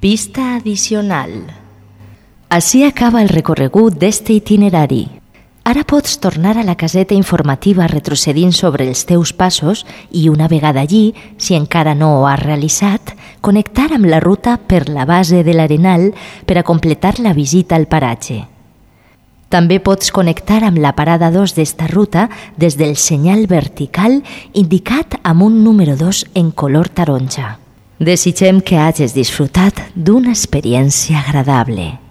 Pista addicional. Així acaba el recorregut d'este itinerari. Ara pots tornar a la caseta informativa retrocedint sobre els teus passos i, una vegada allí, si encara no ho has realitzat, connectar amb la ruta per la base de l'Arenal per a completar la visita al paratge. També pots connectar amb la parada 2 d'esta ruta des del senyal vertical indicat amb un número 2 en color taronja. Desitgem que hagis disfrutat d'una experiència agradable.